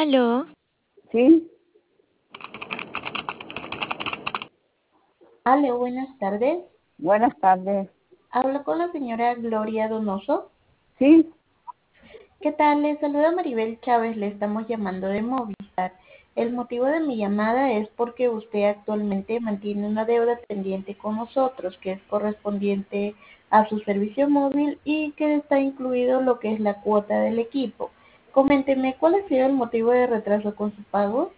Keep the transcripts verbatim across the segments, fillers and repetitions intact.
¿Aló? Sí, Aló, buenas tardes. buenas tardes. Hablo con la señora Gloria Donoso. Sí, ¿Qué tal? Le saluda Maribel Chávez, le estamos llamando de Movistar. El motivo de mi llamada es porque usted actualmente mantiene una deuda pendiente con nosotros, que es correspondiente a su servicio móvil y que está incluido lo que es la cuota del equipo. Coménteme, ¿cuál ha sido el motivo de retraso con su pago?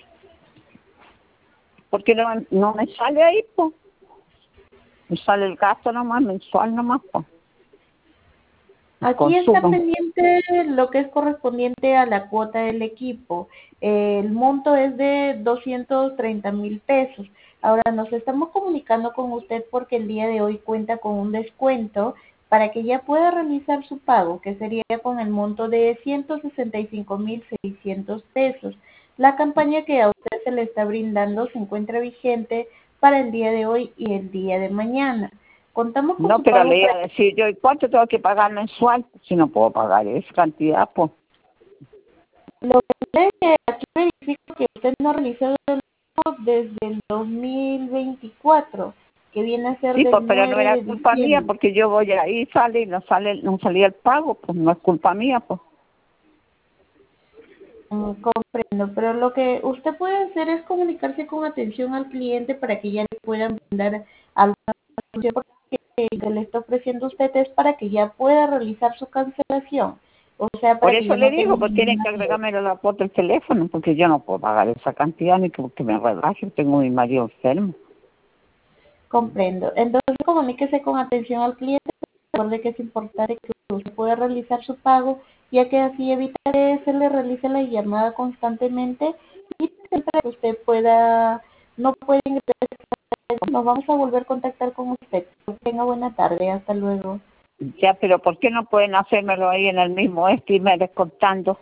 porque no, no me sale ahí, pues. Me sale el gasto nomás, mensual nomás, pues. El Aquí está consumo. pendiente lo que es correspondiente a la cuota del equipo. Eh, el monto es de doscientos treinta mil pesos. Ahora nos estamos comunicando con usted porque el día de hoy cuenta con un descuento para que ya pueda realizar su pago, que sería con el monto de ciento sesenta y cinco mil seiscientos pesos. La campaña que a usted se le está brindando se encuentra vigente para el día de hoy y el día de mañana. Contamos con No, su pero pago le iba para a decir yo, ¿y cuánto tengo que pagar mensual? Si no puedo pagar esa cantidad, pues. Lo que sucede es que aquí verifico que usted no realizó el pago desde el dos mil veinticuatro, que viene a ser Sí, pues, del pero no nueve era de culpa mía, diciembre. porque yo voy ahí, sale y no sale, no salía el pago, pues no es culpa mía, pues. Mm, comprendo, pero lo que usted puede hacer es comunicarse con atención al cliente para que ya le puedan brindar alguna solución, porque que le está ofreciendo usted es para que ya pueda realizar su cancelación, o sea, Por para que eso ya le no tenga digo, pues tienen ninguna que deuda. agregarme la cuota del teléfono, porque yo no puedo pagar esa cantidad ni que, que me rebaje, tengo mi marido enfermo. Comprendo. Entonces, comuníquese con atención al cliente. Recuerde que es importante que usted pueda realizar su pago, ya que así evita que se le realice la llamada constantemente y siempre que usted pueda, no puede ingresar. Nos vamos a volver a contactar con usted. Que tenga buena tarde. Hasta luego. Ya, pero ¿por qué no pueden hacérmelo ahí en el mismo este y me descontando?